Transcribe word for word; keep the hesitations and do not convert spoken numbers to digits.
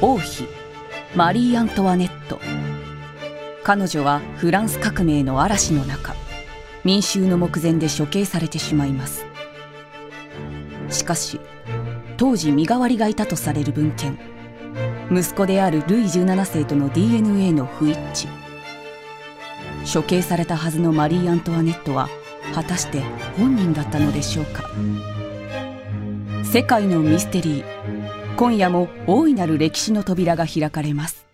王妃マリー・アントワネット。彼女はフランス革命の嵐の中、民衆の目前で処刑されてしまいます。しかし当時身代わりがいたとされる文献、息子であるルイじゅうななせいとの ディーエヌエー の不一致。処刑されたはずのマリー・アントワネットは果たして本人だったのでしょうか。世界のミステリー、今夜も大いなる歴史の扉が開かれます。